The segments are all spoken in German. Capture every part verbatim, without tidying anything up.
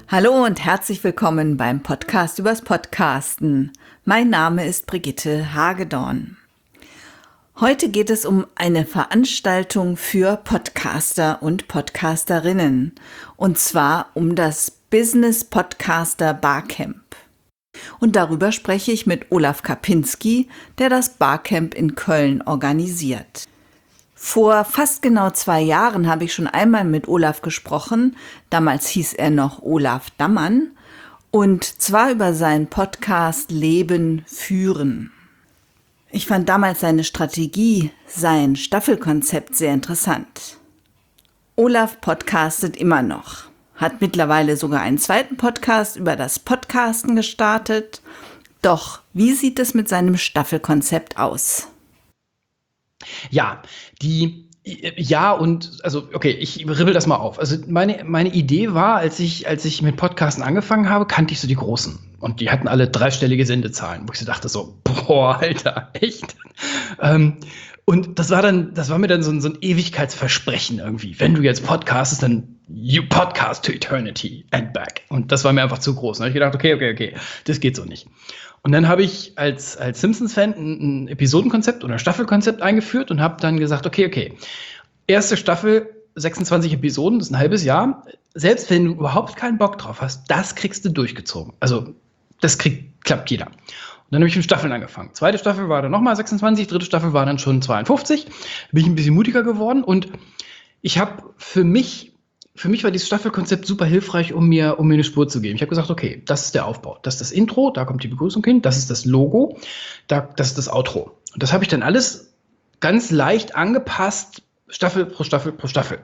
Hallo und herzlich willkommen beim Podcast übers Podcasten. Mein Name ist Brigitte Hagedorn. Heute geht es um eine Veranstaltung für Podcaster und Podcasterinnen, und zwar um das Business Podcaster Barcamp. Und darüber spreche ich mit Olaf Kapinski, der das Barcamp in Köln organisiert. Vor fast genau zwei Jahren habe ich schon einmal mit Olaf gesprochen, damals hieß er noch Olaf Dammann, und zwar über seinen Podcast Leben führen. Ich fand damals seine Strategie, sein Staffelkonzept sehr interessant. Olaf podcastet immer noch, hat mittlerweile sogar einen zweiten Podcast über das Podcasten gestartet. Doch wie sieht es mit seinem Staffelkonzept aus? Ja, die, ja und, also, okay, ich ribbel das mal auf. Also meine, meine Idee war, als ich, als ich mit Podcasten angefangen habe, kannte ich so die Großen. Und die hatten alle dreistellige Sendezahlen, wo ich so dachte so, boah, Alter, echt? ähm, und das war dann, das war mir dann so ein, so ein Ewigkeitsversprechen irgendwie. Wenn du jetzt podcastest, dann you podcast to eternity and back. Und das war mir einfach zu groß. Und da habe ich gedacht, okay, okay, okay, das geht so nicht. Und dann habe ich als, als Simpsons-Fan ein, ein Episodenkonzept oder Staffelkonzept eingeführt und habe dann gesagt, okay, okay, erste Staffel, sechsundzwanzig Episoden, das ist ein halbes Jahr. Selbst wenn du überhaupt keinen Bock drauf hast, das kriegst du durchgezogen. Also das kriegt, klappt jeder. Und dann habe ich mit Staffeln angefangen. Zweite Staffel war dann nochmal sechsundzwanzig, dritte Staffel war dann schon zweiundfünfzig. Da bin ich ein bisschen mutiger geworden und ich habe für mich Für mich war dieses Staffelkonzept super hilfreich, um mir, um mir eine Spur zu geben. Ich habe gesagt, okay, das ist der Aufbau. Das ist das Intro, da kommt die Begrüßung hin. Das ist das Logo, da, das ist das Outro. Und das habe ich dann alles ganz leicht angepasst, Staffel pro Staffel pro Staffel.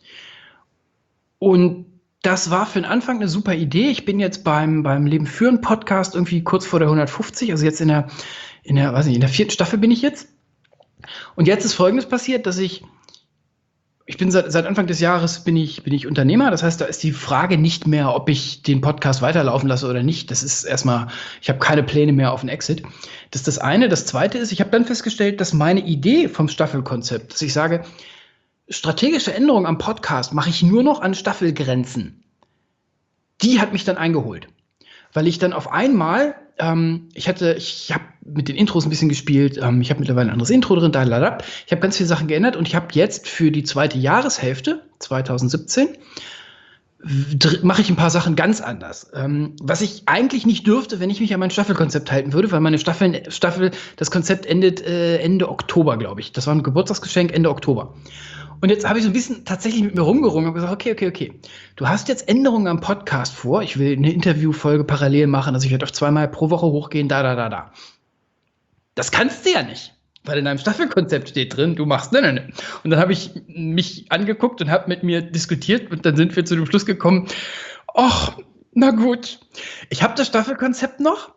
Und das war für den Anfang eine super Idee. Ich bin jetzt beim, beim Leben führen Podcast irgendwie kurz vor der hundertfünfzig, also jetzt in der, in der, weiß nicht, in der vierten Staffel bin ich jetzt. Und jetzt ist Folgendes passiert, dass ich Ich bin seit, seit Anfang des Jahres bin ich, bin ich Unternehmer. Das heißt, da ist die Frage nicht mehr, ob ich den Podcast weiterlaufen lasse oder nicht. Das ist erstmal, ich habe keine Pläne mehr auf einen Exit. Das ist das eine. Das zweite ist, ich habe dann festgestellt, dass meine Idee vom Staffelkonzept, dass ich sage, strategische Änderungen am Podcast mache ich nur noch an Staffelgrenzen. Die hat mich dann eingeholt. Weil ich dann auf einmal, ähm, ich hatte, ich habe mit den Intros ein bisschen gespielt, ähm, ich habe mittlerweile ein anderes Intro drin, da, da, da. Ich habe ganz viele Sachen geändert und ich habe jetzt für die zweite Jahreshälfte, zwanzig siebzehn, mache ich ein paar Sachen ganz anders. Ähm, was ich eigentlich nicht dürfte, wenn ich mich an mein Staffelkonzept halten würde, weil meine Staffel, Staffel das Konzept endet äh, Ende Oktober, glaube ich. Das war ein Geburtstagsgeschenk Ende Oktober. Und jetzt habe ich so ein bisschen tatsächlich mit mir rumgerungen und gesagt, okay, okay, okay. Du hast jetzt Änderungen am Podcast vor. Ich will eine Interviewfolge parallel machen, also ich werde auf zweimal pro Woche hochgehen, da, da, da, da. Das kannst du ja nicht, weil in deinem Staffelkonzept steht drin, du machst ne, ne, ne. Und dann habe ich mich angeguckt und habe mit mir diskutiert und dann sind wir zu dem Schluss gekommen, ach, na gut, ich habe das Staffelkonzept noch.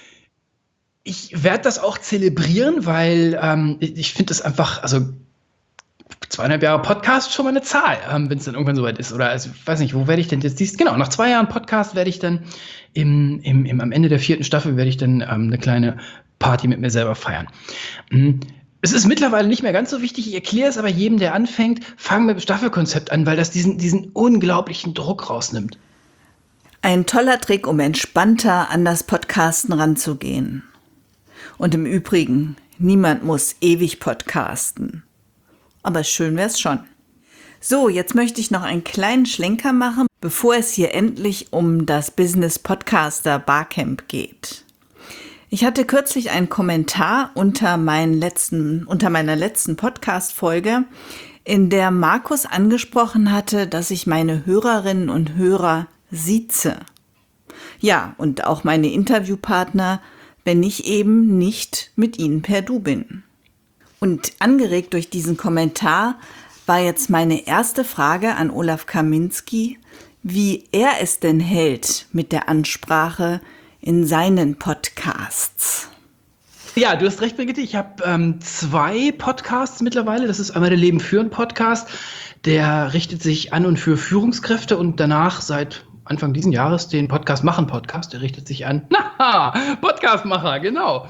Ich werde das auch zelebrieren, weil ähm, ich finde das einfach, also zweieinhalb Jahre Podcast schon mal eine Zahl, ähm, wenn es dann irgendwann soweit ist. Oder also, ich weiß nicht, wo werde ich denn jetzt dies? Genau, nach zwei Jahren Podcast werde ich dann im, im, im, am Ende der vierten Staffel werde ich dann ähm, eine kleine Party mit mir selber feiern. Mhm. Es ist mittlerweile nicht mehr ganz so wichtig, ich erkläre es aber jedem, der anfängt, fang mit dem Staffelkonzept an, weil das diesen, diesen unglaublichen Druck rausnimmt. Ein toller Trick, um entspannter an das Podcasten ranzugehen. Und im Übrigen, niemand muss ewig podcasten. Aber schön wär's schon. So, jetzt möchte ich noch einen kleinen Schlenker machen, bevor es hier endlich um das Business Podcaster Barcamp geht. Ich hatte kürzlich einen Kommentar unter, meinen letzten, unter meiner letzten Podcast-Folge, in der Markus angesprochen hatte, dass ich meine Hörerinnen und Hörer sieze. Ja, und auch meine Interviewpartner, wenn ich eben nicht mit ihnen per Du bin. Und angeregt durch diesen Kommentar war jetzt meine erste Frage an Olaf Kapinski, wie er es denn hält mit der Ansprache in seinen Podcasts. Ja, du hast recht, Brigitte. Ich habe ähm, zwei Podcasts mittlerweile. Das ist einmal der Leben führen Podcast. Der richtet sich an und für Führungskräfte und danach seit Anfang diesen Jahres den Podcast machen Podcast. Der richtet sich an, na, Podcastmacher, genau.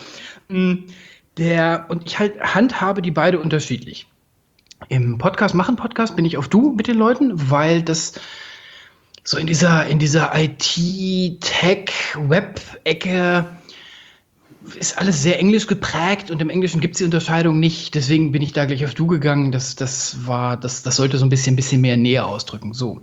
Der, und ich halt handhabe die beide unterschiedlich. Im Podcast machen Podcast bin ich auf Du mit den Leuten, weil das so in dieser, in dieser I T, Tech, Web-Ecke ist alles sehr englisch geprägt und im Englischen gibt es die Unterscheidung nicht. Deswegen bin ich da gleich auf du gegangen. Das, das war, das, das sollte so ein bisschen, bisschen mehr Nähe ausdrücken. So.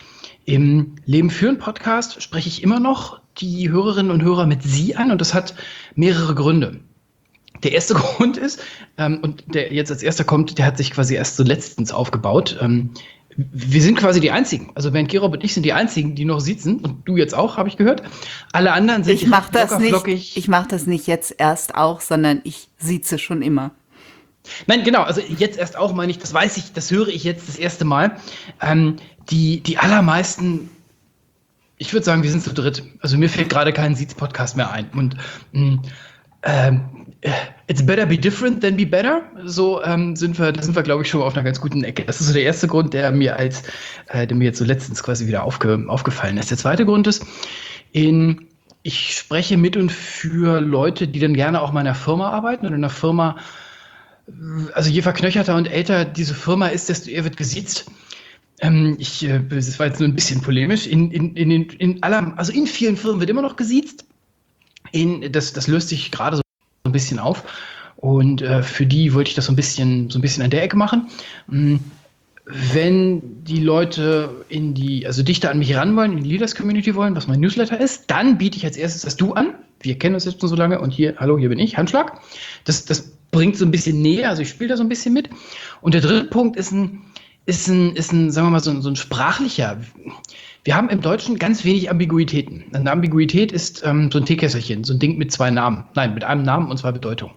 Im Leben führen Podcast spreche ich immer noch die Hörerinnen und Hörer mit Sie an und das hat mehrere Gründe. Der erste Grund ist, ähm, und der jetzt als erster kommt, der hat sich quasi erst so letztens aufgebaut. Ähm, wir sind quasi die Einzigen. Also Bernd Gerob und ich sind die Einzigen, die noch sitzen. Und du jetzt auch, habe ich gehört. Alle anderen sind ich mach das locker, nicht. flockig. Ich mache das nicht jetzt erst auch, sondern ich sieze schon immer. Nein, genau. Also jetzt erst auch meine ich, das weiß ich, das höre ich jetzt das erste Mal. Ähm, die, die allermeisten, ich würde sagen, wir sind zu dritt. Also mir fällt gerade kein Siez-Podcast mehr ein. Und mh, ähm, it's better be different than be better. So ähm, sind wir, da sind wir, glaube ich, schon auf einer ganz guten Ecke. Das ist so der erste Grund, der mir als, äh, der mir jetzt so letztens quasi wieder aufge, aufgefallen ist. Der zweite Grund ist, in, ich spreche mit und für Leute, die dann gerne auch mal in einer Firma arbeiten oder in einer Firma, also je verknöcherter und älter diese Firma ist, desto eher wird gesiezt. Ähm, ich, äh, das war jetzt nur ein bisschen polemisch. In, in, in, in, in aller, also in vielen Firmen wird immer noch gesiezt. In, das, das löst sich gerade so ein bisschen auf und äh, für die wollte ich das so ein bisschen so ein bisschen an der Ecke machen. Mhm. Wenn die Leute in die, also dichter an mich ran wollen, in die Leaders Community wollen, was mein Newsletter ist, dann biete ich als erstes das Du an. Wir kennen uns jetzt schon so lange und hier, hallo, hier bin ich, Handschlag. Das, das bringt so ein bisschen näher, also ich spiele da so ein bisschen mit. Und der dritte Punkt ist ein, ist ein, ist ein sagen wir mal, so ein, so ein sprachlicher. Wir haben im Deutschen ganz wenig Ambiguitäten. Eine Ambiguität ist ähm, so ein Teekesselchen, so ein Ding mit zwei Namen. Nein, mit einem Namen und zwei Bedeutungen.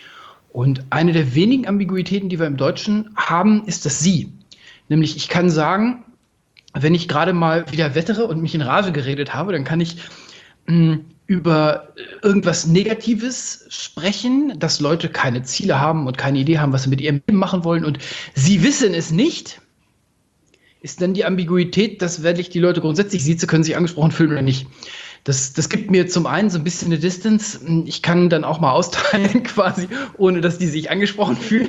Und eine der wenigen Ambiguitäten, die wir im Deutschen haben, ist das Sie. Nämlich, ich kann sagen, wenn ich gerade mal wieder wettere und mich in Rage geredet habe, dann kann ich mh, über irgendwas Negatives sprechen, dass Leute keine Ziele haben und keine Idee haben, was sie mit ihrem Leben machen wollen. Und sie wissen es nicht. Ist dann die Ambiguität, dass wenn ich die Leute grundsätzlich sieze, können sich angesprochen fühlen oder nicht. Das, das gibt mir zum einen so ein bisschen eine Distance. Ich kann dann auch mal austeilen quasi, ohne dass die sich angesprochen fühlen.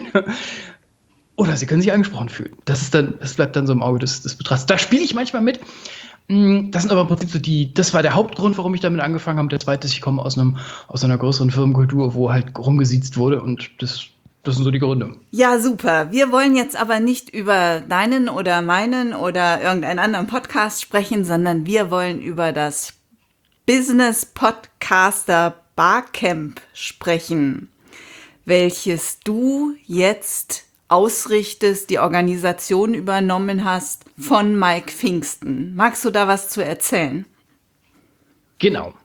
Oder sie können sich angesprochen fühlen. Das ist dann, das bleibt dann so im Auge des, des Betrachters. Da spiele ich manchmal mit. Das sind aber im Prinzip so die, das war der Hauptgrund, warum ich damit angefangen habe. Der zweite ist, ich komme aus einem, aus einer größeren Firmenkultur, wo halt rumgesiezt wurde und das Das sind so die Gründe. Ja, super. Wir wollen jetzt aber nicht über deinen oder meinen oder irgendeinen anderen Podcast sprechen, sondern wir wollen über das Business Podcaster Barcamp sprechen, welches du jetzt ausrichtest, die Organisation übernommen hast von Mike Pfingsten. Magst du da was zu erzählen? Genau.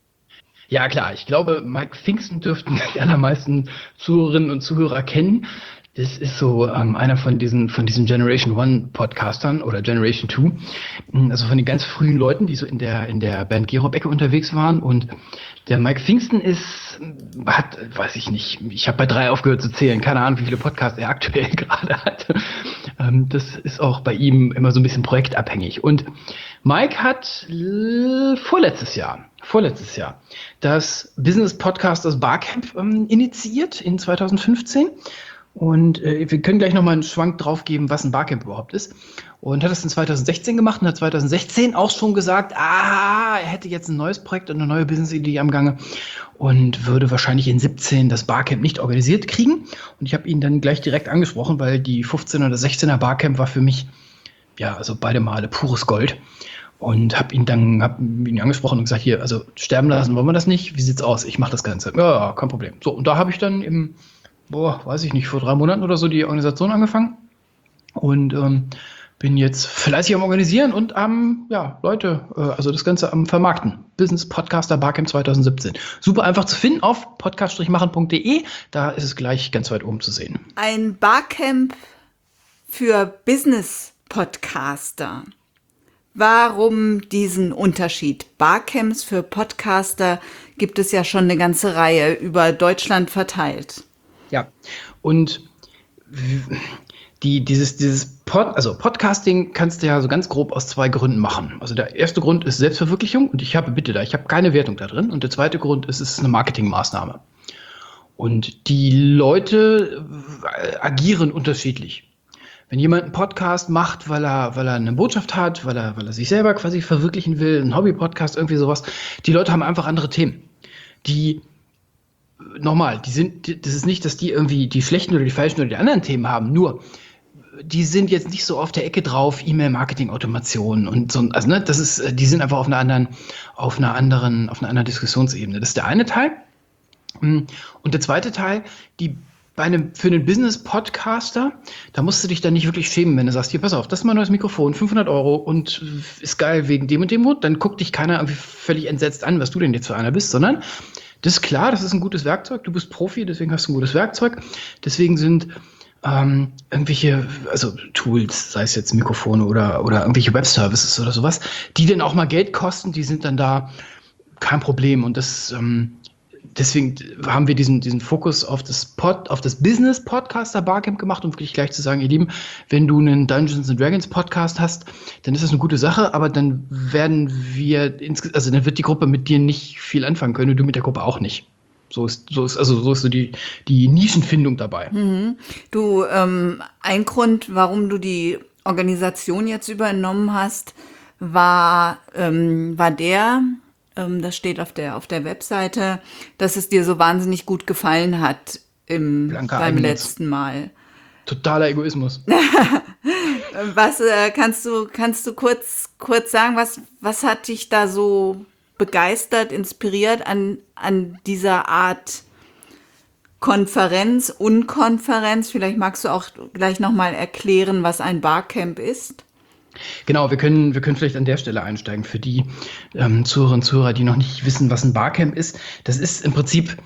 Ja, klar. Ich glaube, Mike Pfingsten dürften die allermeisten Zuhörerinnen und Zuhörer kennen. Das ist so ähm, einer von diesen von diesen Generation One Podcastern oder Generation Two, also von den ganz frühen Leuten, die so in der in der Bernd Gerob-Ecke unterwegs waren. Und der Mike Pfingsten ist, hat, weiß ich nicht, ich habe bei drei aufgehört zu zählen, keine Ahnung, wie viele Podcasts er aktuell gerade hat. Ähm, das ist auch bei ihm immer so ein bisschen projektabhängig. Und Mike hat äh, vorletztes Jahr, vorletztes Jahr das Business Podcasters Barcamp ähm, initiiert in zwanzig fünfzehn. Und äh, wir können gleich nochmal einen Schwank drauf geben, was ein Barcamp überhaupt ist. Und hat das in zwanzig sechzehn gemacht und hat zwanzig sechzehn auch schon gesagt, ah, er hätte jetzt ein neues Projekt und eine neue Business-Idee am Gange und würde wahrscheinlich in siebzehn das Barcamp nicht organisiert kriegen. Und ich habe ihn dann gleich direkt angesprochen, weil die fünfzehner oder sechzehner Barcamp war für mich, ja, also beide Male pures Gold. Und habe ihn dann hab ihn angesprochen und gesagt, hier, also sterben lassen wollen wir das nicht. Wie sieht's aus? Ich mache das Ganze. Ja, ja, kein Problem. So, und da habe ich dann im boah, weiß ich nicht, vor drei Monaten oder so die Organisation angefangen und ähm, bin jetzt fleißig am Organisieren und am, ja, Leute, äh, also das Ganze am Vermarkten. Business Podcaster Barcamp zwanzig siebzehn. Super einfach zu finden auf podcast machen punkt de, da ist es gleich ganz weit oben zu sehen. Ein Barcamp für Business Podcaster. Warum diesen Unterschied? Barcamps für Podcaster gibt es ja schon eine ganze Reihe über Deutschland verteilt. Ja, und die, dieses, dieses Pod, also Podcasting kannst du ja so ganz grob aus zwei Gründen machen. Also der erste Grund ist Selbstverwirklichung und ich habe, bitte da, ich habe keine Wertung da drin. Und der zweite Grund ist, es ist eine Marketingmaßnahme. Und die Leute agieren unterschiedlich. Wenn jemand einen Podcast macht, weil er, weil er eine Botschaft hat, weil er, weil er sich selber quasi verwirklichen will, ein Hobby-Podcast, irgendwie sowas, die Leute haben einfach andere Themen. Die, nochmal, die sind, die, das ist nicht, dass die irgendwie die schlechten oder die falschen oder die anderen Themen haben, nur die sind jetzt nicht so auf der Ecke drauf, E-Mail-Marketing-Automation und so, also ne, das ist, die sind einfach auf einer anderen, auf einer anderen, auf einer anderen Diskussionsebene. Das ist der eine Teil. Und der zweite Teil, die bei einem, für einen Business-Podcaster, da musst du dich dann nicht wirklich schämen, wenn du sagst, hier, pass auf, das ist mein neues Mikrofon, fünfhundert Euro und ist geil wegen dem und dem Grund, dann guckt dich keiner irgendwie völlig entsetzt an, was du denn jetzt für einer bist, sondern das ist klar, das ist ein gutes Werkzeug, du bist Profi, deswegen hast du ein gutes Werkzeug, deswegen sind ähm, irgendwelche, also Tools, sei es jetzt Mikrofone oder, oder irgendwelche Web-Services oder sowas, die dann auch mal Geld kosten, die sind dann da kein Problem und das, ähm, deswegen haben wir diesen, diesen Fokus auf das Pod, auf das Business Podcaster Barcamp gemacht, um wirklich gleich zu sagen, ihr Lieben, wenn du einen Dungeons and Dragons Podcast hast, dann ist das eine gute Sache, aber dann werden wir, ins, also dann wird die Gruppe mit dir nicht viel anfangen können und du mit der Gruppe auch nicht. So ist, so ist, also so ist so die, die Nischenfindung dabei. Mhm. Du, ähm, ein Grund, warum du die Organisation jetzt übernommen hast, war, ähm, war der, das steht auf der, auf der Webseite, dass es dir so wahnsinnig gut gefallen hat im, Blanker beim Eigennutz. letzten Mal. Totaler Egoismus. Was äh, kannst du, kannst du kurz, kurz sagen, was, was hat dich da so begeistert, inspiriert an, an dieser Art Konferenz, Unkonferenz? Vielleicht magst du auch gleich nochmal erklären, was ein Barcamp ist. Genau, wir können, wir können vielleicht an der Stelle einsteigen für die ähm, Zuhörerinnen und Zuhörer, die noch nicht wissen, was ein Barcamp ist. Das ist im Prinzip,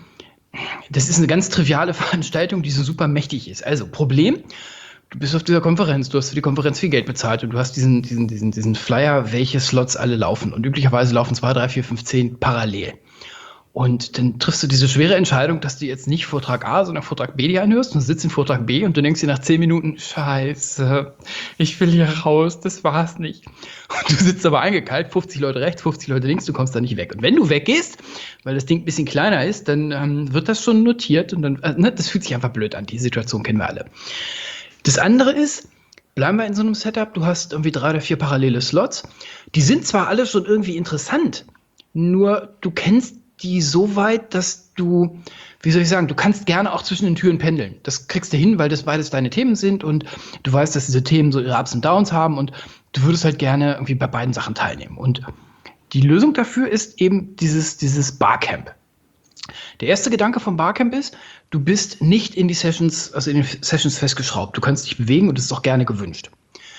das ist eine ganz triviale Veranstaltung, die so super mächtig ist. Also Problem, du bist auf dieser Konferenz, du hast für die Konferenz viel Geld bezahlt und du hast diesen, diesen, diesen, diesen Flyer, welche Slots alle laufen. Und üblicherweise laufen zwei, drei, vier, fünf, zehn parallel. Und dann triffst du diese schwere Entscheidung, dass du jetzt nicht Vortrag A, sondern Vortrag B dir anhörst und sitzt in Vortrag B und du denkst dir nach zehn Minuten, scheiße, ich will hier raus, das war's nicht. Und du sitzt aber eingekeilt, fünfzig Leute rechts, fünfzig Leute links, du kommst da nicht weg. Und wenn du weggehst, weil das Ding ein bisschen kleiner ist, dann ähm, wird das schon notiert und dann, äh, ne, das fühlt sich einfach blöd an, die Situation kennen wir alle. Das andere ist, bleiben wir in so einem Setup, du hast irgendwie drei oder vier parallele Slots, die sind zwar alle schon irgendwie interessant, nur du kennst die so weit, dass du, wie soll ich sagen, du kannst gerne auch zwischen den Türen pendeln. Das kriegst du hin, weil das beides deine Themen sind und du weißt, dass diese Themen so ihre Ups und Downs haben und du würdest halt gerne irgendwie bei beiden Sachen teilnehmen. Und die Lösung dafür ist eben dieses, dieses Barcamp. Der erste Gedanke vom Barcamp ist, du bist nicht in die Sessions, also in den Sessions festgeschraubt. Du kannst dich bewegen und das ist auch gerne gewünscht.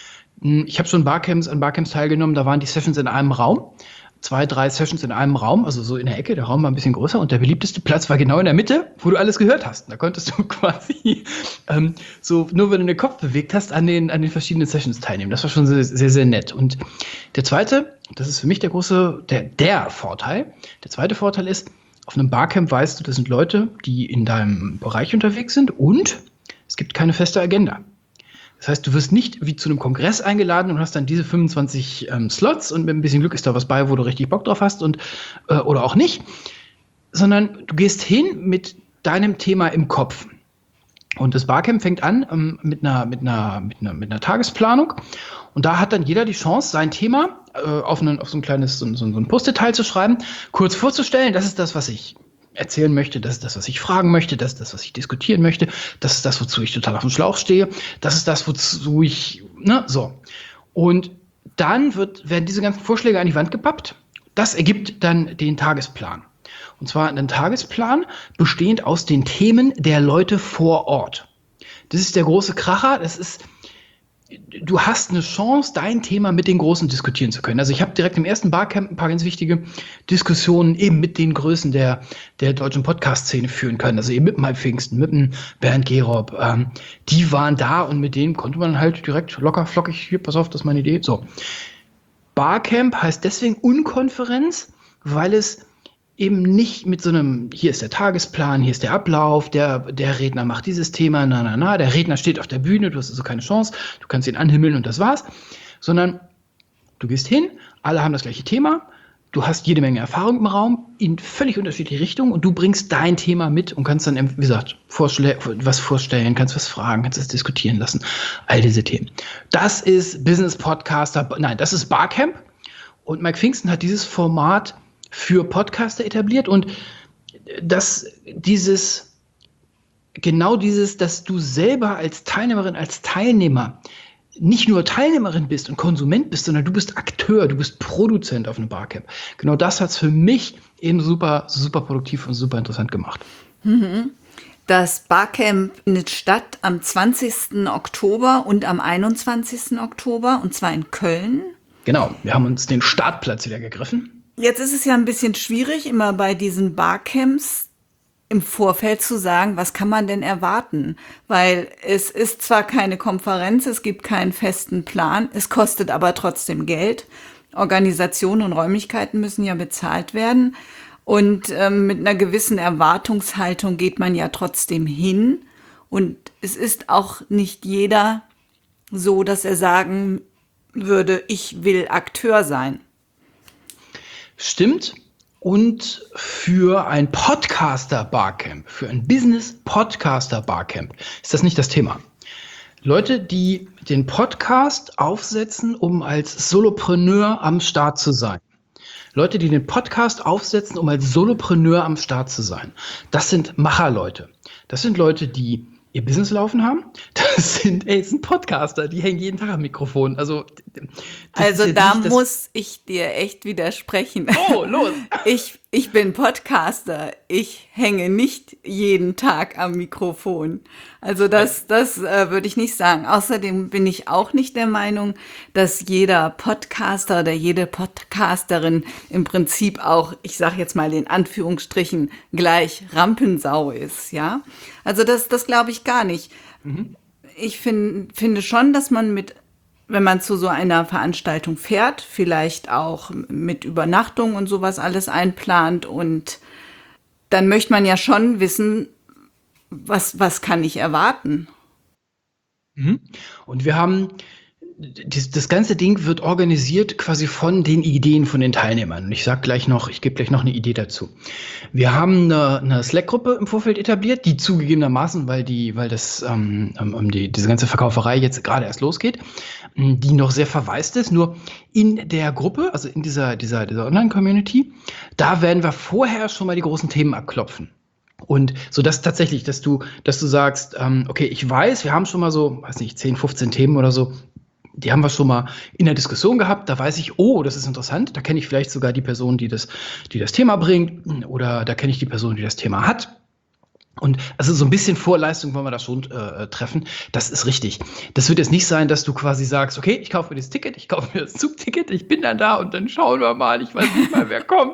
Ich habe schon Barcamps, an Barcamps teilgenommen, da waren die Sessions in einem Raum. Zwei, drei Sessions in einem Raum, also so in der Ecke, der Raum war ein bisschen größer und der beliebteste Platz war genau in der Mitte, wo du alles gehört hast. Da konntest du quasi ähm, so, nur wenn du den Kopf bewegt hast, an den, an den verschiedenen Sessions teilnehmen. Das war schon sehr, sehr, sehr nett. Und der zweite, das ist für mich der große, der, der Vorteil. Der zweite Vorteil ist, auf einem Barcamp weißt du, das sind Leute, die in deinem Bereich unterwegs sind und es gibt keine feste Agenda. Das heißt, du wirst nicht wie zu einem Kongress eingeladen und hast dann diese fünfundzwanzig ähm, Slots und mit ein bisschen Glück ist da was bei, wo du richtig Bock drauf hast und äh, oder auch nicht, sondern du gehst hin mit deinem Thema im Kopf. Und das Barcamp fängt an ähm, mit, einer, mit, einer, mit, einer, mit einer Tagesplanung und da hat dann jeder die Chance, sein Thema äh, auf, einen, auf so ein kleines so, so ein Post-it-Teil zu schreiben, kurz vorzustellen, das ist das, was ich erzählen möchte, das ist das, was ich fragen möchte, das ist das, was ich diskutieren möchte, das ist das, wozu ich total auf dem Schlauch stehe, das ist das, wozu ich, ne, so. Und dann wird, werden diese ganzen Vorschläge an die Wand gepappt. Das ergibt dann den Tagesplan. Und zwar einen Tagesplan bestehend aus den Themen der Leute vor Ort. Das ist der große Kracher, das ist, du hast eine Chance, dein Thema mit den Großen diskutieren zu können. Also ich habe direkt im ersten Barcamp ein paar ganz wichtige Diskussionen eben mit den Größen der, der deutschen Podcast-Szene führen können. Also eben mit Mike Pfingsten, mit dem Bernd Gerob. Ähm, die waren da und mit denen konnte man halt direkt locker, flockig, hier, pass auf, das ist meine Idee. So. Barcamp heißt deswegen Unkonferenz, weil es eben nicht mit so einem, hier ist der Tagesplan, hier ist der Ablauf, der, der Redner macht dieses Thema, na, na, na, der Redner steht auf der Bühne, du hast also keine Chance, du kannst ihn anhimmeln und das war's, sondern du gehst hin, alle haben das gleiche Thema, du hast jede Menge Erfahrung im Raum in völlig unterschiedliche Richtungen und du bringst dein Thema mit und kannst dann, wie gesagt, vorschlä- was vorstellen, kannst was fragen, kannst es diskutieren lassen. All diese Themen. Das ist Business Podcaster, nein, das ist Barcamp. Und Mike Pfingsten hat dieses Format für Podcaster etabliert und das, dieses, genau dieses, dass du selber als Teilnehmerin, als Teilnehmer nicht nur Teilnehmerin bist und Konsument bist, sondern du bist Akteur, du bist Produzent auf einem Barcamp. Genau das hat es für mich eben super, super produktiv und super interessant gemacht. Das Barcamp findet statt am zwanzigsten Oktober und am einundzwanzigsten Oktober, und zwar in Köln. Genau, wir haben uns den Startplatz wieder gegriffen. Jetzt ist es ja ein bisschen schwierig, immer bei diesen Barcamps im Vorfeld zu sagen, was kann man denn erwarten? Weil es ist zwar keine Konferenz, es gibt keinen festen Plan, es kostet aber trotzdem Geld. Organisation und Räumlichkeiten müssen ja bezahlt werden. Und ähm, mit einer gewissen Erwartungshaltung geht man ja trotzdem hin. Und es ist auch nicht jeder so, dass er sagen würde, ich will Akteur sein. Stimmt. Und für ein Podcaster-Barcamp, für ein Business-Podcaster-Barcamp ist das nicht das Thema. Leute, die den Podcast aufsetzen, um als Solopreneur am Start zu sein. Leute, die den Podcast aufsetzen, um als Solopreneur am Start zu sein. Das sind Macherleute. Das sind Leute, die ihr Business laufen haben. Das sind, ey, das sind Podcaster, die hängen jeden Tag am Mikrofon. Also, also da nicht, muss ich dir echt widersprechen. Oh, los! Ich, ich bin Podcaster. Ich hänge nicht jeden Tag am Mikrofon. Also das, das äh, würde ich nicht sagen. Außerdem bin ich auch nicht der Meinung, dass jeder Podcaster oder jede Podcasterin im Prinzip auch, ich sage jetzt mal in Anführungsstrichen, gleich Rampensau ist. Ja, also das, das glaube ich gar nicht. Mhm. Ich find, finde schon, dass man mit, wenn man zu so einer Veranstaltung fährt, vielleicht auch mit Übernachtung und sowas alles einplant, und dann möchte man ja schon wissen, was, was kann ich erwarten. Mhm. Und wir haben, das, das ganze Ding wird organisiert quasi von den Ideen von den Teilnehmern. Und ich sag gleich noch, ich gebe gleich noch eine Idee dazu. Wir haben eine, eine Slack-Gruppe im Vorfeld etabliert, die zugegebenermaßen, weil die, weil das, ähm, um die, diese ganze Verkauferei jetzt gerade erst losgeht, die noch sehr verwaist ist. Nur in der Gruppe, also in dieser, dieser, dieser Online-Community, da werden wir vorher schon mal die großen Themen abklopfen. Und so dass tatsächlich, dass du, dass du sagst, ähm, okay, ich weiß, wir haben schon mal so, weiß nicht, zehn, fünfzehn Themen oder so, die haben wir schon mal in der Diskussion gehabt. Da weiß ich, oh, das ist interessant. Da kenne ich vielleicht sogar die Person, die das, die das Thema bringt, oder da kenne ich die Person, die das Thema hat. Und also so ein bisschen Vorleistung wollen wir da schon äh, treffen. Das ist richtig. Das wird jetzt nicht sein, dass du quasi sagst, okay, ich kaufe mir das Ticket, ich kaufe mir das Zugticket, ich bin dann da und dann schauen wir mal. Ich weiß nicht mal, wer kommt.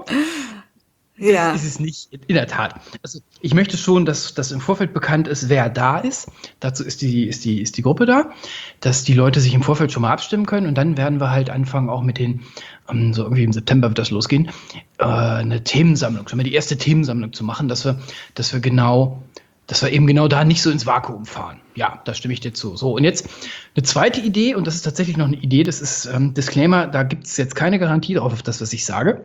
Ja. Das ist es nicht, in der Tat. Also ich möchte schon, dass das im Vorfeld bekannt ist, wer da ist. Dazu ist die, ist die, ist die Gruppe da, dass die Leute sich im Vorfeld schon mal abstimmen können, und dann werden wir halt anfangen, auch mit den, um, so irgendwie im September wird das losgehen, äh, eine Themensammlung, schon mal die erste Themensammlung zu machen, dass wir, dass wir genau, dass wir eben genau da nicht so ins Vakuum fahren. Ja, da stimme ich dir zu. So, und jetzt eine zweite Idee, und das ist tatsächlich noch eine Idee, das ist ähm, Disclaimer, da gibt es jetzt keine Garantie drauf, auf das, was ich sage.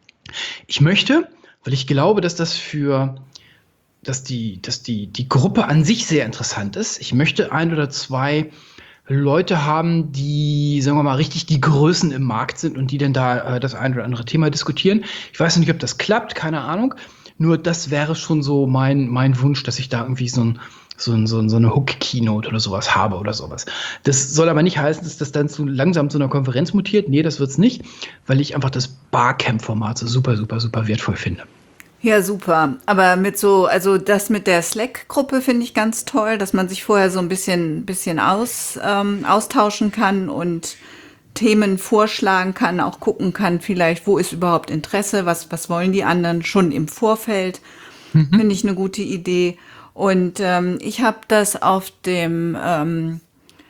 Ich möchte, weil ich glaube, dass das für, dass die, dass die, die Gruppe an sich sehr interessant ist. Ich möchte ein oder zwei Leute haben, die, sagen wir mal, richtig die Größen im Markt sind und die dann da äh, das ein oder andere Thema diskutieren. Ich weiß nicht, ob das klappt, keine Ahnung. Nur das wäre schon so mein, mein Wunsch, dass ich da irgendwie so ein, so, ein, so, ein, so eine Hook-Keynote oder sowas habe oder sowas. Das soll aber nicht heißen, dass das dann zu langsam zu einer Konferenz mutiert. Nee, das wird's nicht, weil ich einfach das Barcamp-Format so super, super, super wertvoll finde. Ja, super. Aber mit so, also das mit der Slack-Gruppe finde ich ganz toll, dass man sich vorher so ein bisschen, bisschen aus, ähm, austauschen kann und Themen vorschlagen kann, auch gucken kann, vielleicht, wo ist überhaupt Interesse, was, was wollen die anderen schon im Vorfeld. Mhm. Finde ich eine gute Idee. Und ähm, ich habe das auf dem ähm,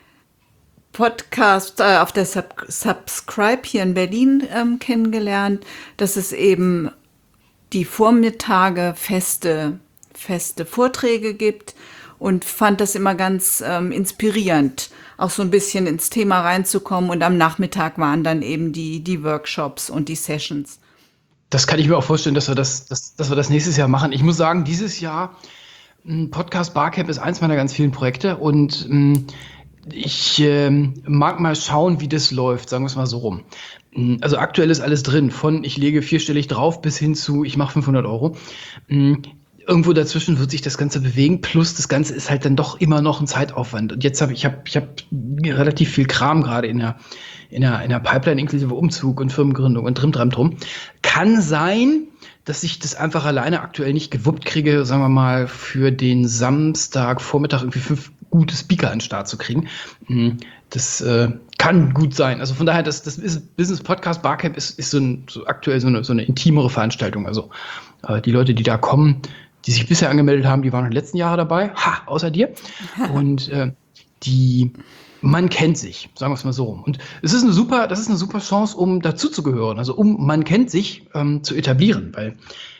Podcast, äh, auf der Sub- Subscribe hier in Berlin ähm, kennengelernt, dass es eben die Vormittage feste, feste Vorträge gibt, und fand das immer ganz ähm, inspirierend, auch so ein bisschen ins Thema reinzukommen. Und am Nachmittag waren dann eben die, die Workshops und die Sessions. Das kann ich mir auch vorstellen, dass wir das, dass, dass wir das nächstes Jahr machen. Ich muss sagen, dieses Jahr m, Podcast Barcamp ist eins meiner ganz vielen Projekte und m, ich ähm, mag mal schauen, wie das läuft, sagen wir es mal so rum. M, Also aktuell ist alles drin, von ich lege vierstellig drauf bis hin zu ich mache fünfhundert Euro. M, Irgendwo dazwischen wird sich das Ganze bewegen, plus das Ganze ist halt dann doch immer noch ein Zeitaufwand. Und jetzt habe ich hab, ich hab relativ viel Kram gerade in der, in, der, in der Pipeline, inklusive Umzug und Firmengründung und drum, drum, drum. Kann sein, dass ich das einfach alleine aktuell nicht gewuppt kriege, sagen wir mal, für den Samstagvormittag irgendwie fünf gute Speaker an den Start zu kriegen. Das äh, kann gut sein. Also von daher, das, das ist Business Podcast Barcamp ist, ist so, ein, so aktuell so eine, so eine intimere Veranstaltung. Also äh, die Leute, die da kommen, die sich bisher angemeldet haben, die waren in den letzten Jahren dabei, ha, außer dir. Und äh, die, man kennt sich, sagen wir es mal so rum. Und es ist eine super, das ist eine super Chance, um dazuzugehören, also um man kennt sich ähm, zu etablieren, weil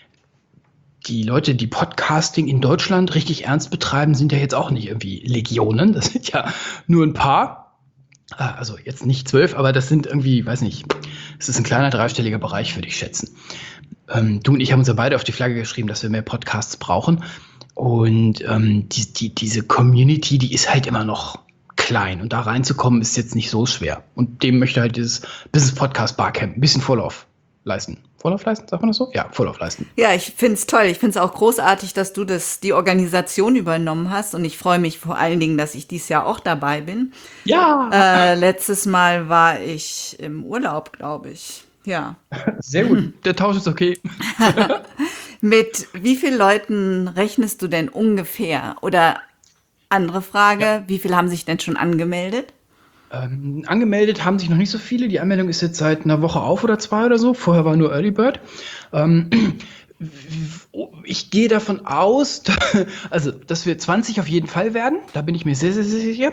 die Leute, die Podcasting in Deutschland richtig ernst betreiben, sind ja jetzt auch nicht irgendwie Legionen. Das sind ja nur ein paar. Also jetzt nicht zwölf, aber das sind irgendwie, weiß nicht, es ist ein kleiner dreistelliger Bereich, würde ich schätzen. Ähm, du und ich haben uns ja beide auf die Flagge geschrieben, dass wir mehr Podcasts brauchen. Und ähm, die, die, diese Community, die ist halt immer noch klein. Und da reinzukommen, ist jetzt nicht so schwer. Und dem möchte halt dieses Business Podcast Barcamp ein bisschen Vorlauf leisten. Vorlauf leisten, sagt man das so? Ja, Vorlauf leisten. Ja, ich finde es toll. Ich finde es auch großartig, dass du das, die Organisation übernommen hast. Und ich freue mich vor allen Dingen, dass ich dieses Jahr auch dabei bin. Ja! Äh, letztes Mal war ich im Urlaub, glaube ich. Ja. Sehr gut. Der Tausch ist okay. Mit wie vielen Leuten rechnest du denn ungefähr? Oder andere Frage, ja. Wie viele haben sich denn schon angemeldet? Ähm, angemeldet haben sich noch nicht so viele. Die Anmeldung ist jetzt seit einer Woche auf oder zwei oder so. Vorher war nur Early Bird. Ähm, ich gehe davon aus, also, dass wir zwanzig auf jeden Fall werden. Da bin ich mir sehr, sehr, sehr sicher.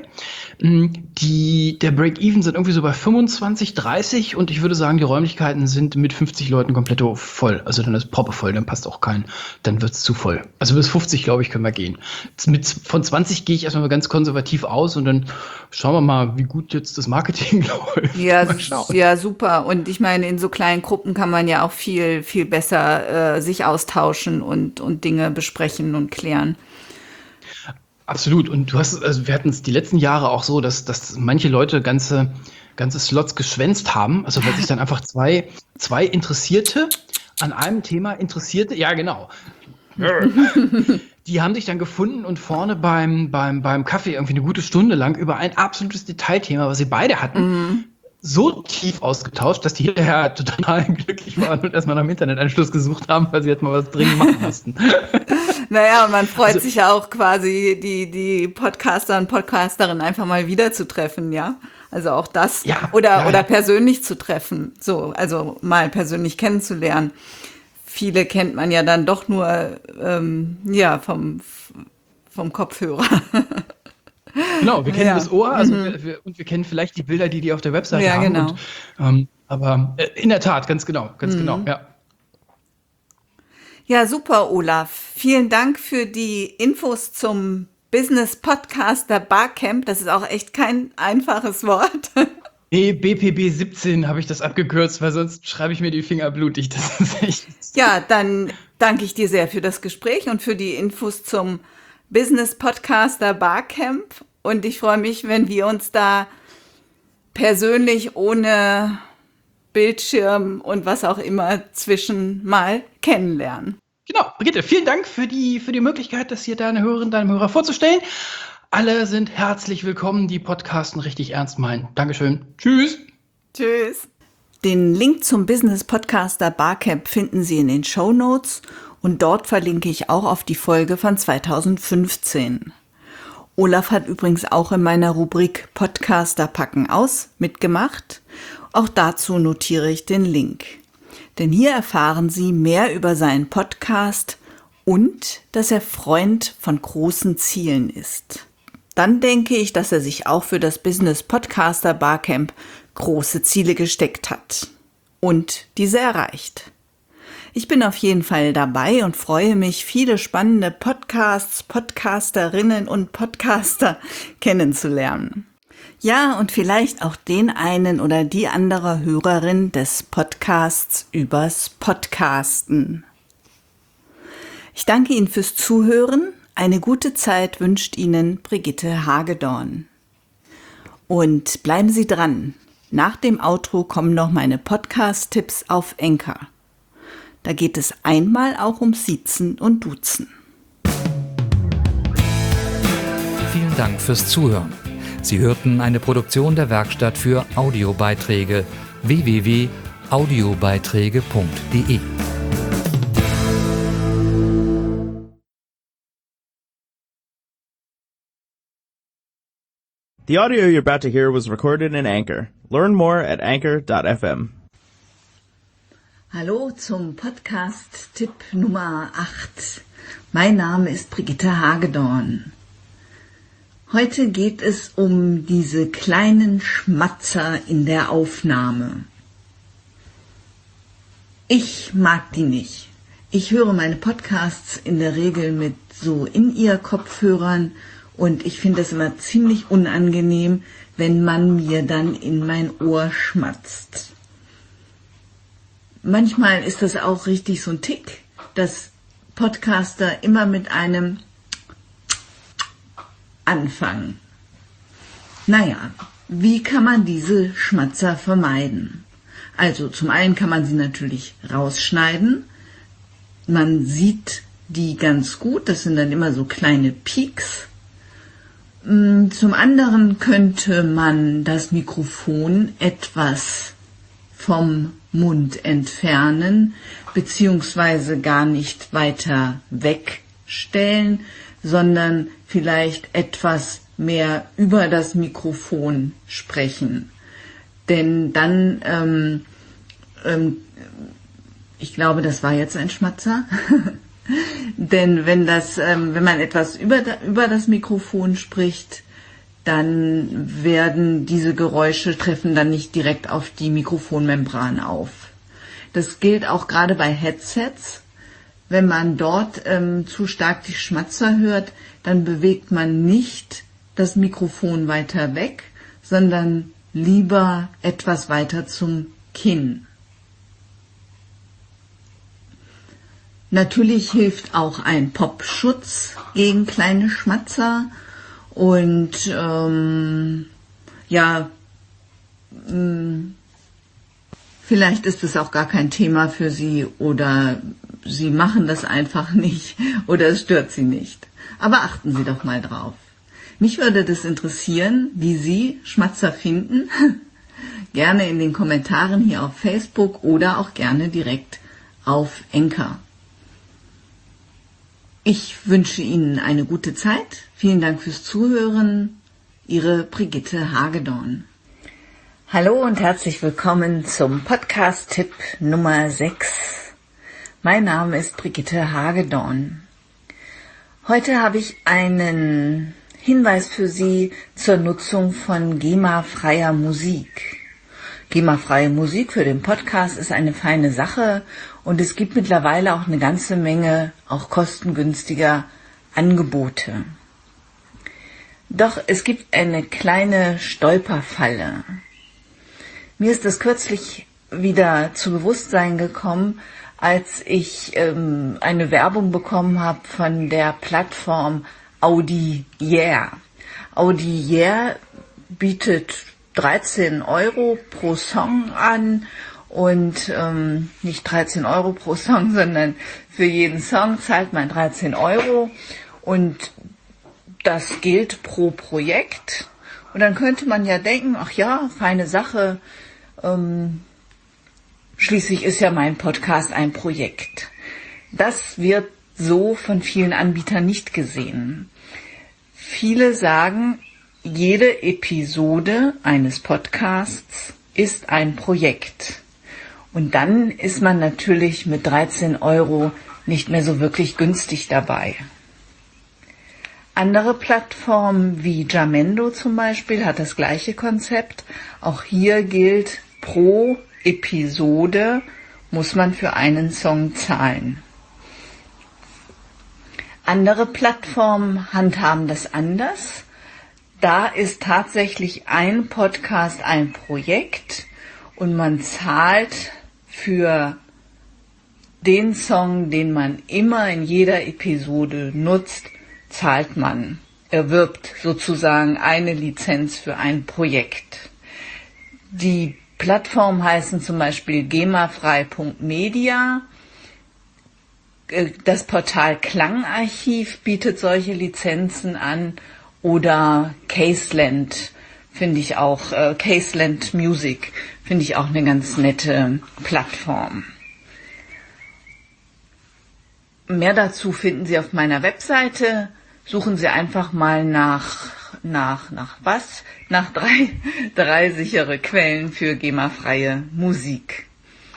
Die, der Break-Even sind irgendwie so bei fünfundzwanzig, dreißig und ich würde sagen, die Räumlichkeiten sind mit fünfzig Leuten komplett voll. Also dann ist Proppe voll, dann passt auch kein, dann wird's zu voll. Also bis fünfzig, glaube ich, können wir gehen. Mit, von zwanzig gehe ich erstmal ganz konservativ aus und dann schauen wir mal, wie gut jetzt das Marketing läuft. Ja, ja, super. Und ich meine, in so kleinen Gruppen kann man ja auch viel, viel besser äh, sich austauschen und, und Dinge besprechen und klären. Absolut. Und du hast, also wir hatten es die letzten Jahre auch so, dass, dass manche Leute ganze, ganze Slots geschwänzt haben. Also weil sich dann einfach zwei, zwei Interessierte an einem Thema Interessierte, ja genau, die haben sich dann gefunden und vorne beim, beim, beim Kaffee irgendwie eine gute Stunde lang über ein absolutes Detailthema, was sie beide hatten, mhm. so tief ausgetauscht, dass die hinterher total glücklich waren und erstmal nach dem Internetanschluss gesucht haben, weil sie jetzt mal was dringend machen mussten. Naja, man freut also, sich ja auch quasi, die, die Podcaster und Podcasterinnen einfach mal wiederzutreffen, ja. Also auch das. Ja, oder, ja, oder ja. persönlich zu treffen. So, also mal persönlich kennenzulernen. Viele kennt man ja dann doch nur, ähm, ja, vom, vom Kopfhörer. Genau, wir kennen ja. das Ohr, also mhm. wir, wir, und wir kennen vielleicht die Bilder, die die auf der Webseite ja, haben. Genau. Und, ähm, aber äh, in der Tat, ganz genau, ganz mhm. genau, ja. Ja, super, Olaf. Vielen Dank für die Infos zum Business Podcaster Barcamp. Das ist auch echt kein einfaches Wort. Nee, B P B siebzehn habe ich das abgekürzt, weil sonst schreibe ich mir die Finger blutig. Das ist echt. Ja, dann danke ich dir sehr für das Gespräch und für die Infos zum Business Podcaster Barcamp. Und ich freue mich, wenn wir uns da persönlich ohne Bildschirm und was auch immer zwischen mal kennenlernen. Genau, Brigitte, vielen Dank für die, für die Möglichkeit, das hier deine Hörerinnen, deinem Hörer vorzustellen. Alle sind herzlich willkommen, die Podcasten richtig ernst meinen. Dankeschön. Tschüss. Tschüss. Den Link zum Business Podcaster Barcamp finden Sie in den Shownotes und dort verlinke ich auch auf die Folge von zweitausendfünfzehn. Olaf hat übrigens auch in meiner Rubrik Podcaster packen aus mitgemacht. Auch dazu notiere ich den Link. Denn hier erfahren Sie mehr über seinen Podcast und dass er Freund von großen Zielen ist. Dann denke ich, dass er sich auch für das Business Podcaster Barcamp große Ziele gesteckt hat und diese erreicht. Ich bin auf jeden Fall dabei und freue mich, viele spannende Podcasts, Podcasterinnen und Podcaster kennenzulernen. Ja, und vielleicht auch den einen oder die andere Hörerin des Podcasts übers Podcasten. Ich danke Ihnen fürs Zuhören. Eine gute Zeit wünscht Ihnen Brigitte Hagedorn. Und bleiben Sie dran. Nach dem Outro kommen noch meine Podcast-Tipps auf Anchor. Da geht es einmal auch um Siezen und Duzen. Vielen Dank fürs Zuhören. Sie hörten eine Produktion der Werkstatt für Audiobeiträge w w w punkt audiobeiträge punkt de. The audio you're about to hear was recorded in Anchor. Learn more at anchor dot f m. Hallo zum Podcast-Tipp Nummer acht. Mein Name ist Brigitte Hagedorn. Heute geht es um diese kleinen Schmatzer in der Aufnahme. Ich mag die nicht. Ich höre meine Podcasts in der Regel mit so In-Ear-Kopfhörern und ich finde es immer ziemlich unangenehm, wenn man mir dann in mein Ohr schmatzt. Manchmal ist das auch richtig so ein Tick, dass Podcaster immer mit einem anfangen. Naja, wie kann man diese Schmatzer vermeiden? Also zum einen kann man sie natürlich rausschneiden. Man sieht die ganz gut, das sind dann immer so kleine Peaks. Zum anderen könnte man das Mikrofon etwas vom Mund entfernen, beziehungsweise gar nicht weiter wegstellen, sondern vielleicht etwas mehr über das Mikrofon sprechen. Denn dann, ähm, ähm, ich glaube, das war jetzt ein Schmatzer, denn wenn das, ähm, wenn man etwas über, über das Mikrofon spricht, dann werden diese Geräusche treffen dann nicht direkt auf die Mikrofonmembran auf. Das gilt auch gerade bei Headsets. Wenn man dort ähm, zu stark die Schmatzer hört, dann bewegt man nicht das Mikrofon weiter weg, sondern lieber etwas weiter zum Kinn. Natürlich hilft auch ein Popschutz gegen kleine Schmatzer und ähm, ja, mh, vielleicht ist es auch gar kein Thema für Sie oder Sie machen das einfach nicht oder es stört Sie nicht. Aber achten Sie doch mal drauf. Mich würde das interessieren, wie Sie Schmatzer finden. Gerne in den Kommentaren hier auf Facebook oder auch gerne direkt auf Anchor. Ich wünsche Ihnen eine gute Zeit. Vielen Dank fürs Zuhören. Ihre Brigitte Hagedorn. Hallo und herzlich willkommen zum Podcast-Tipp Nummer sechs. Mein Name ist Brigitte Hagedorn. Heute habe ich einen Hinweis für Sie zur Nutzung von GEMA-freier Musik. GEMA-freie Musik für den Podcast ist eine feine Sache und es gibt mittlerweile auch eine ganze Menge auch kostengünstiger Angebote. Doch es gibt eine kleine Stolperfalle. Mir ist das kürzlich wieder zu Bewusstsein gekommen, als ich ähm, eine Werbung bekommen habe von der Plattform Audière. Audière bietet dreizehn Euro pro Song an und ähm, nicht dreizehn Euro pro Song, sondern für jeden Song zahlt man dreizehn Euro und das gilt pro Projekt. Und dann könnte man ja denken, ach ja, feine Sache, ähm, schließlich ist ja mein Podcast ein Projekt. Das wird so von vielen Anbietern nicht gesehen. Viele sagen, jede Episode eines Podcasts ist ein Projekt. Und dann ist man natürlich mit dreizehn Euro nicht mehr so wirklich günstig dabei. Andere Plattformen wie Jamendo zum Beispiel hat das gleiche Konzept. Auch hier gilt, pro Episode muss man für einen Song zahlen. Andere Plattformen handhaben das anders. Da ist tatsächlich ein Podcast ein Projekt und man zahlt für den Song, den man immer in jeder Episode nutzt, zahlt man, erwirbt sozusagen eine Lizenz für ein Projekt. Die Plattformen heißen zum Beispiel gemafrei punkt media. Das Portal Klangarchiv bietet solche Lizenzen an oder Caseland finde ich auch, äh, Caseland Music finde ich auch eine ganz nette Plattform. Mehr dazu finden Sie auf meiner Webseite. Suchen Sie einfach mal nach, nach, nach was? Nach drei, drei sichere Quellen für GEMA-freie Musik.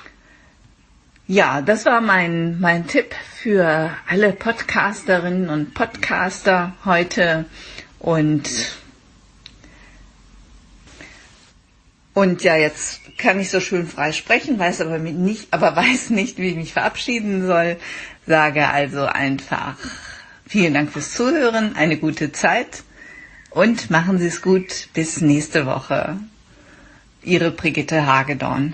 Ja, das war mein, mein Tipp für alle Podcasterinnen und Podcaster heute. Und, und ja, jetzt kann ich so schön frei sprechen, weiß aber nicht, aber weiß nicht, wie ich mich verabschieden soll. Sage also einfach vielen Dank fürs Zuhören, eine gute Zeit und machen Sie es gut. Bis nächste Woche. Ihre Brigitte Hagedorn.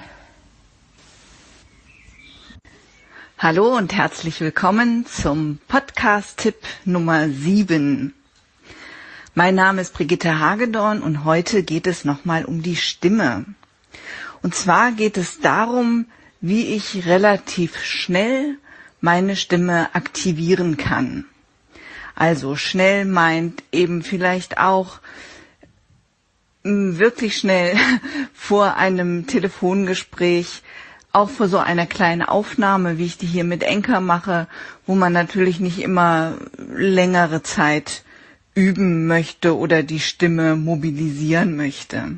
Hallo und herzlich willkommen zum Podcast-Tipp Nummer sieben. Mein Name ist Brigitte Hagedorn und heute geht es nochmal um die Stimme. Und zwar geht es darum, wie ich relativ schnell meine Stimme aktivieren kann. Also schnell meint eben vielleicht auch wirklich schnell vor einem Telefongespräch, auch vor so einer kleinen Aufnahme, wie ich die hier mit Anchor mache, wo man natürlich nicht immer längere Zeit üben möchte oder die Stimme mobilisieren möchte.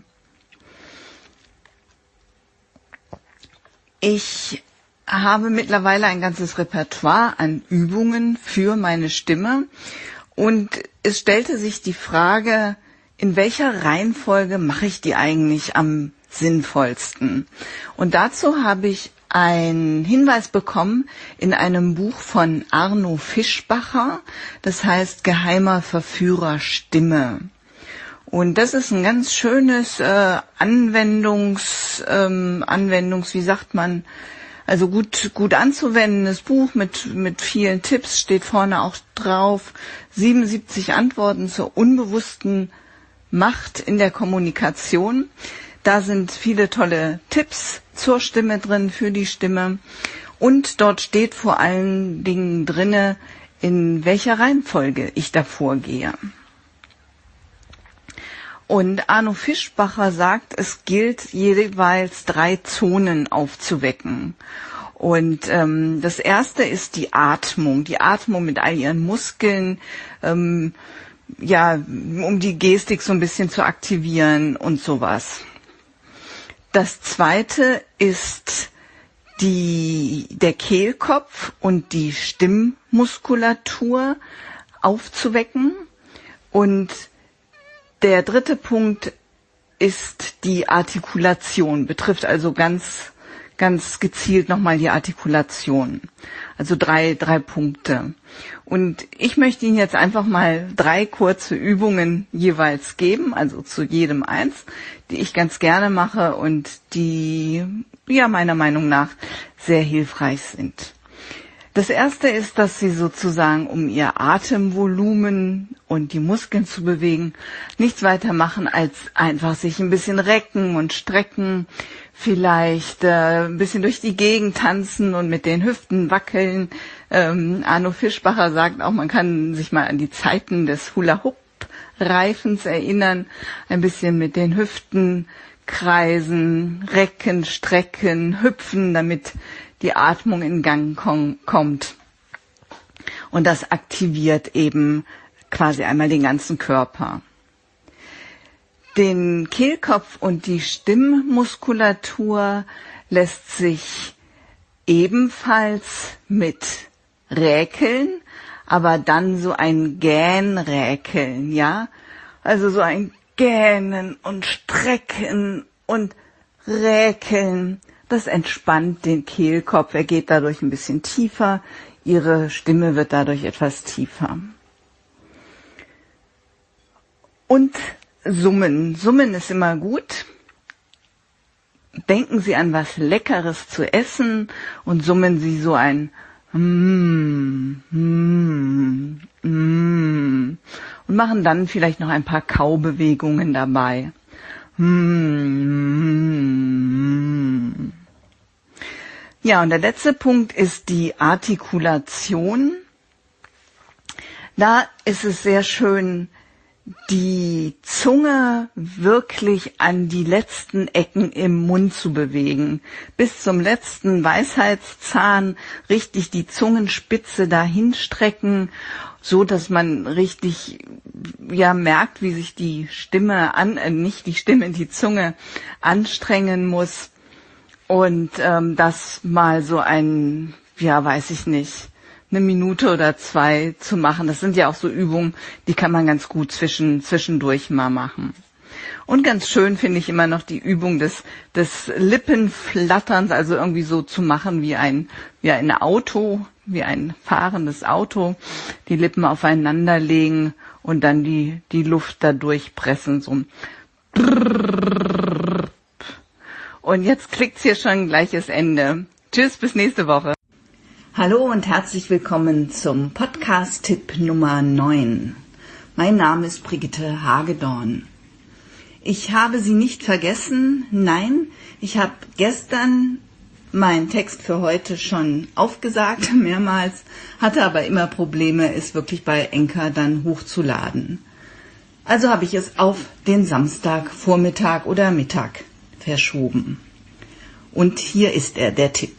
Ich habe mittlerweile ein ganzes Repertoire an Übungen für meine Stimme und es stellte sich die Frage, in welcher Reihenfolge mache ich die eigentlich am sinnvollsten? Und dazu habe ich einen Hinweis bekommen in einem Buch von Arno Fischbacher, das heißt Geheimer Verführer Stimme. Und das ist ein ganz schönes äh, Anwendungs, ähm, Anwendungs, wie sagt man, also gut, gut anzuwendendes Buch mit, mit vielen Tipps, steht vorne auch drauf, siebenundsiebzig Antworten zur unbewussten Macht in der Kommunikation. Da sind viele tolle Tipps zur Stimme drin, für die Stimme. Und dort steht vor allen Dingen drinne, in welcher Reihenfolge ich da vorgehe. Und Arno Fischbacher sagt, es gilt jeweils drei Zonen aufzuwecken. Und ähm, das erste ist die Atmung, die Atmung mit all ihren Muskeln, ähm, ja, um die Gestik so ein bisschen zu aktivieren und sowas. Das zweite ist die, der Kehlkopf und die Stimmmuskulatur aufzuwecken. Und der dritte Punkt ist die Artikulation, betrifft also ganz, ganz gezielt nochmal die Artikulation. Also drei, drei Punkte. Und ich möchte Ihnen jetzt einfach mal drei kurze Übungen jeweils geben, also zu jedem eins, die ich ganz gerne mache und die, ja, meiner Meinung nach sehr hilfreich sind. Das erste ist, dass Sie sozusagen, um Ihr Atemvolumen und die Muskeln zu bewegen, nichts weiter machen, als einfach sich ein bisschen recken und strecken, vielleicht äh, ein bisschen durch die Gegend tanzen und mit den Hüften wackeln. Ähm, Arno Fischbacher sagt auch, man kann sich mal an die Zeiten des Hula-Hoop-Reifens erinnern, ein bisschen mit den Hüften kreisen, recken, strecken, hüpfen, damit die Atmung in Gang kom- kommt. Und das aktiviert eben quasi einmal den ganzen Körper. Den Kehlkopf und die Stimmmuskulatur lässt sich ebenfalls mit Räkeln, aber dann so ein Gähnräkeln, ja? Also so ein Gähnen und Strecken und Räkeln. Das entspannt den Kehlkopf, er geht dadurch ein bisschen tiefer, Ihre Stimme wird dadurch etwas tiefer. Und Summen. Summen ist immer gut. Denken Sie an was Leckeres zu essen und summen Sie so ein Mm, mm, mm, und machen dann vielleicht noch ein paar Kaubewegungen dabei. Mm. Ja, und der letzte Punkt ist die Artikulation. Da ist es sehr schön, die Zunge wirklich an die letzten Ecken im Mund zu bewegen. Bis zum letzten Weisheitszahn richtig die Zungenspitze dahin strecken, so dass man richtig ja merkt, wie sich die Stimme an, äh, nicht die Stimme, die Zunge anstrengen muss. Und ähm, das mal so ein, ja, weiß ich nicht, eine Minute oder zwei zu machen. Das sind ja auch so Übungen, die kann man ganz gut zwischen, zwischendurch mal machen. Und ganz schön finde ich immer noch die Übung des, des Lippenflatterns, also irgendwie so zu machen wie ein, wie ein Auto, wie ein fahrendes Auto, die Lippen aufeinander legen und dann die, die Luft da durchpressen, so ein Brrrr. Und jetzt kriegt's hier schon ein gleiches Ende. Tschüss, bis nächste Woche. Hallo und herzlich willkommen zum Podcast-Tipp Nummer neun. Mein Name ist Brigitte Hagedorn. Ich habe Sie nicht vergessen, nein, ich habe gestern meinen Text für heute schon aufgesagt, mehrmals, hatte aber immer Probleme, es wirklich bei Anchor dann hochzuladen. Also habe ich es auf den Samstag, Vormittag oder Mittag verschoben. Und hier ist er, der Tipp.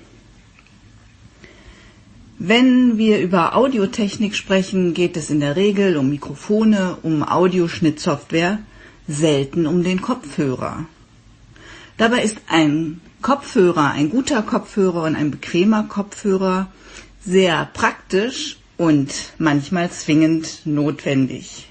Wenn wir über Audiotechnik sprechen, geht es in der Regel um Mikrofone, um Audioschnittsoftware, selten um den Kopfhörer. Dabei ist ein Kopfhörer, ein guter Kopfhörer und ein bequemer Kopfhörer sehr praktisch und manchmal zwingend notwendig.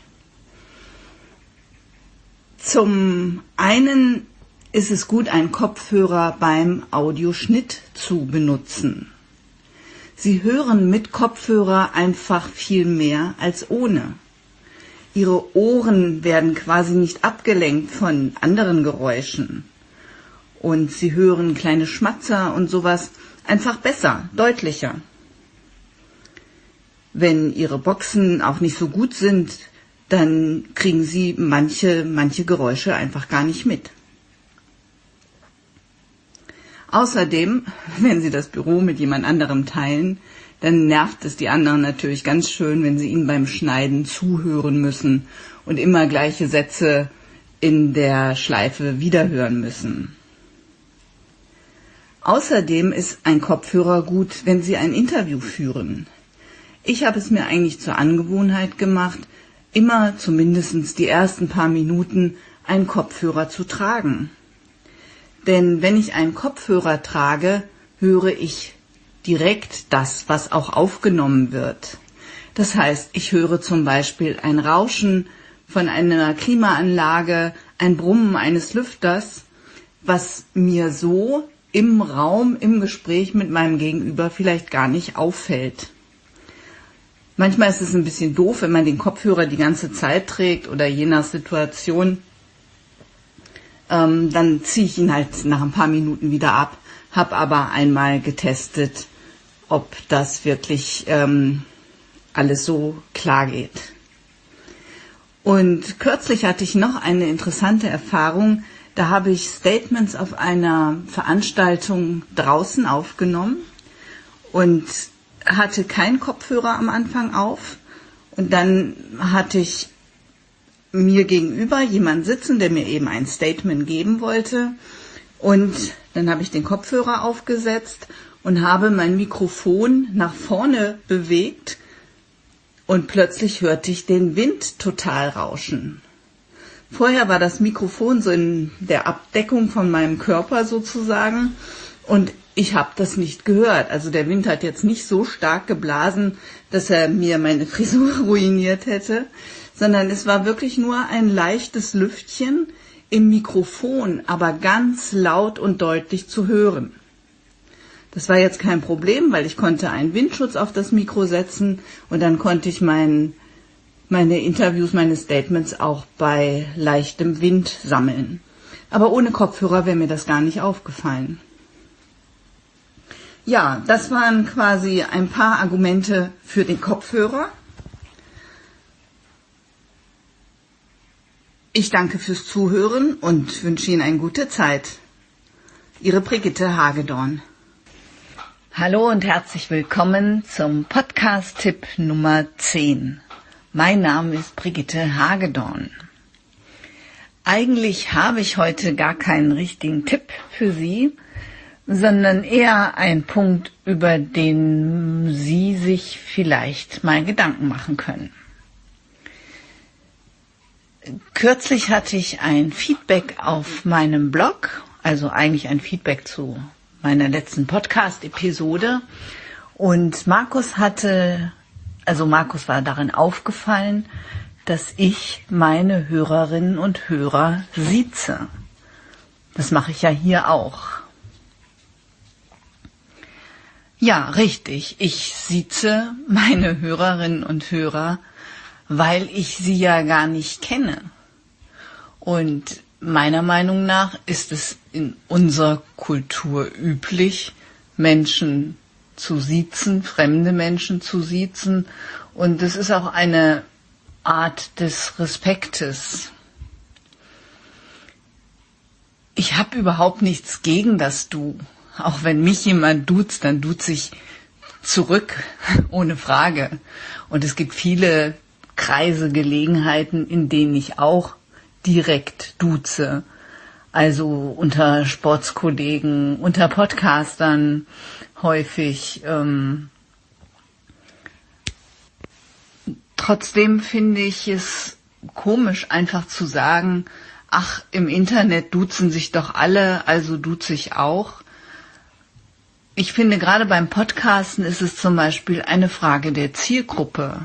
Zum einen ist es gut, einen Kopfhörer beim Audioschnitt zu benutzen. Sie hören mit Kopfhörer einfach viel mehr als ohne. Ihre Ohren werden quasi nicht abgelenkt von anderen Geräuschen. Und Sie hören kleine Schmatzer und sowas einfach besser, deutlicher. Wenn Ihre Boxen auch nicht so gut sind, dann kriegen Sie manche, manche Geräusche einfach gar nicht mit. Außerdem, wenn Sie das Büro mit jemand anderem teilen, dann nervt es die anderen natürlich ganz schön, wenn sie ihnen beim Schneiden zuhören müssen und immer gleiche Sätze in der Schleife wiederhören müssen. Außerdem ist ein Kopfhörer gut, wenn Sie ein Interview führen. Ich habe es mir eigentlich zur Angewohnheit gemacht, immer zumindest die ersten paar Minuten einen Kopfhörer zu tragen. Denn wenn ich einen Kopfhörer trage, höre ich direkt das, was auch aufgenommen wird. Das heißt, ich höre zum Beispiel ein Rauschen von einer Klimaanlage, ein Brummen eines Lüfters, was mir so im Raum, im Gespräch mit meinem Gegenüber vielleicht gar nicht auffällt. Manchmal ist es ein bisschen doof, wenn man den Kopfhörer die ganze Zeit trägt oder je nach Situation. Ähm, dann ziehe ich ihn halt nach ein paar Minuten wieder ab, habe aber einmal getestet, ob das wirklich ähm, alles so klar geht. Und kürzlich hatte ich noch eine interessante Erfahrung. Da habe ich Statements auf einer Veranstaltung draußen aufgenommen und hatte keinen Kopfhörer am Anfang auf. Und dann hatte ich mir gegenüber jemand sitzen, der mir eben ein Statement geben wollte. Und dann habe ich den Kopfhörer aufgesetzt und habe mein Mikrofon nach vorne bewegt. Und plötzlich hörte ich den Wind total rauschen. Vorher war das Mikrofon so in der Abdeckung von meinem Körper sozusagen und ich habe das nicht gehört. Also der Wind hat jetzt nicht so stark geblasen, dass er mir meine Frisur ruiniert hätte, sondern es war wirklich nur ein leichtes Lüftchen im Mikrofon, aber ganz laut und deutlich zu hören. Das war jetzt kein Problem, weil ich konnte einen Windschutz auf das Mikro setzen und dann konnte ich meinen meine Interviews, meine Statements auch bei leichtem Wind sammeln. Aber ohne Kopfhörer wäre mir das gar nicht aufgefallen. Ja, das waren quasi ein paar Argumente für den Kopfhörer. Ich danke fürs Zuhören und wünsche Ihnen eine gute Zeit. Ihre Brigitte Hagedorn. Hallo und herzlich willkommen zum Podcast-Tipp Nummer zehn. Mein Name ist Brigitte Hagedorn. Eigentlich habe ich heute gar keinen richtigen Tipp für Sie, sondern eher ein Punkt, über den Sie sich vielleicht mal Gedanken machen können. Kürzlich hatte ich ein Feedback auf meinem Blog, also eigentlich ein Feedback zu meiner letzten Podcast-Episode. Und Markus hatte, also Markus war darin aufgefallen, dass ich meine Hörerinnen und Hörer sieze. Das mache ich ja hier auch. Ja, richtig, ich sieze meine Hörerinnen und Hörer, weil ich sie ja gar nicht kenne. Und meiner Meinung nach ist es in unserer Kultur üblich, Menschen zu siezen, fremde Menschen zu siezen. Und es ist auch eine Art des Respektes. Ich habe überhaupt nichts gegen das Du. Auch wenn mich jemand duzt, dann duze ich zurück, ohne Frage. Und es gibt viele Kreise, Gelegenheiten, in denen ich auch direkt duze. Also unter Sportskollegen, unter Podcastern häufig. Ähm Trotzdem finde ich es komisch, einfach zu sagen, ach, im Internet duzen sich doch alle, also duze ich auch. Ich finde, gerade beim Podcasten ist es zum Beispiel eine Frage der Zielgruppe.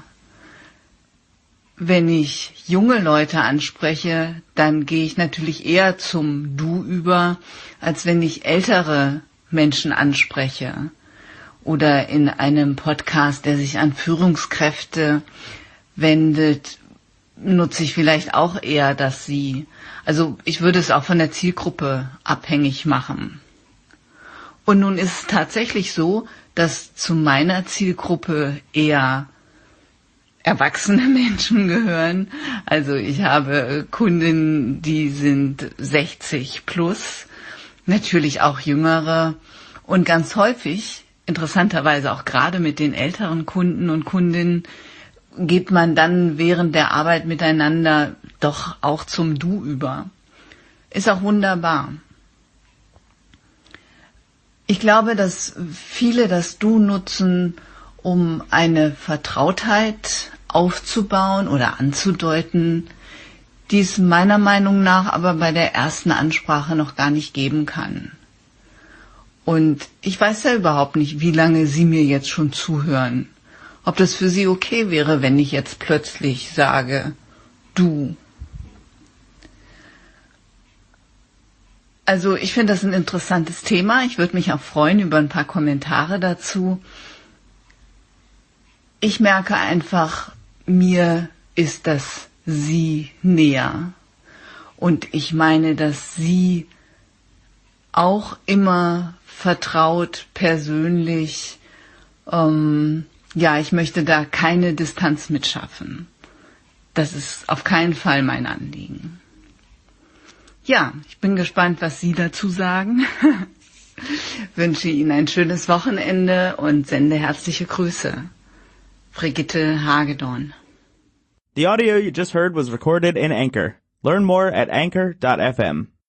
Wenn ich junge Leute anspreche, dann gehe ich natürlich eher zum Du über, als wenn ich ältere Menschen anspreche. Oder in einem Podcast, der sich an Führungskräfte wendet, nutze ich vielleicht auch eher das Sie. Also ich würde es auch von der Zielgruppe abhängig machen. Und nun ist es tatsächlich so, dass zu meiner Zielgruppe eher erwachsene Menschen gehören. Also ich habe Kundinnen, die sind sechzig plus, natürlich auch jüngere und ganz häufig, interessanterweise auch gerade mit den älteren Kunden und Kundinnen, geht man dann während der Arbeit miteinander doch auch zum Du über. Ist auch wunderbar. Ich glaube, dass viele das Du nutzen, um eine Vertrautheit aufzubauen oder anzudeuten, die es meiner Meinung nach aber bei der ersten Ansprache noch gar nicht geben kann. Und ich weiß ja überhaupt nicht, wie lange Sie mir jetzt schon zuhören. Ob das für Sie okay wäre, wenn ich jetzt plötzlich sage, du. Also ich finde das ein interessantes Thema. Ich würde mich auch freuen über ein paar Kommentare dazu. Ich merke einfach, mir ist das Sie näher. Und ich meine, dass Sie auch immer vertraut, persönlich, ähm, ja, ich möchte da keine Distanz mitschaffen. Das ist auf keinen Fall mein Anliegen. Ja, ich bin gespannt, was Sie dazu sagen. Wünsche Ihnen ein schönes Wochenende und sende herzliche Grüße. Brigitte Hagedorn. The audio you just heard was recorded in Anchor. Learn more at anchor dot f m.